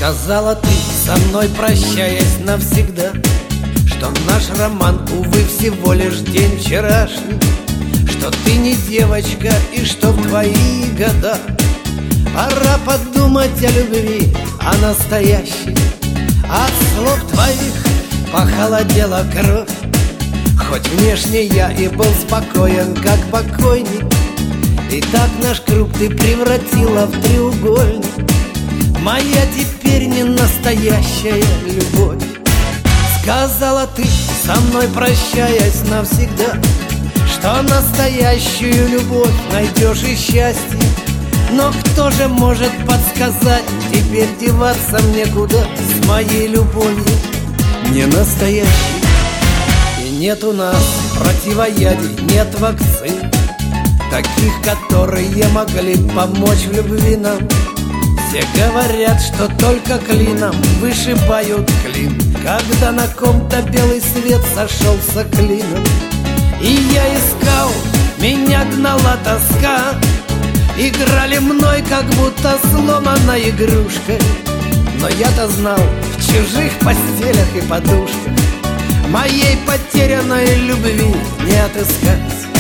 Сказала ты, со мной прощаясь навсегда, что наш роман, увы, всего лишь день вчерашний, что ты не девочка и что в твои года пора подумать о любви, о настоящей. От слов твоих похолодела кровь, хоть внешне я и был спокоен, как покойник. И так наш круг ты превратила в треугольник. Моя теперь не настоящая любовь. Сказала ты, со мной прощаясь навсегда, что настоящую любовь найдешь и счастье. Но кто же может подсказать, теперь деваться мне куда с моей любовью не настоящей? И нет у нас противоядий, нет вакцин, таких, которые могли помочь в любви нам. Все говорят, что только клином вышибают клин, когда на ком-то белый свет сошелся клином. И я искал, меня гнала тоска, играли мной, как будто сломанной игрушкой. Но я-то знал, в чужих постелях и подушках моей потерянной любви не отыскать.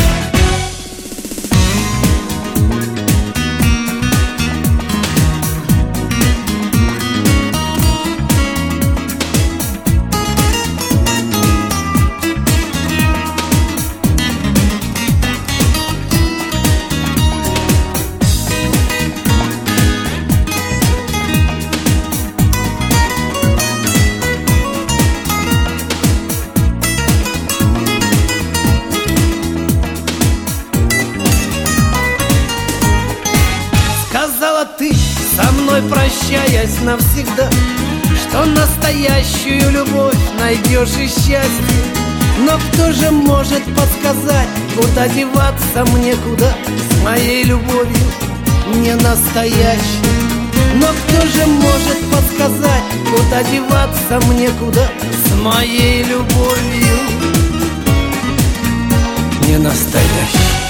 Сказала ты, со мной прощаясь навсегда, что настоящую любовь найдешь и счастье. Но кто же может подсказать, куда деваться мне куда с моей любовью не настоящей? Но кто же может подсказать, куда деваться мне куда с моей любовью не настоящей?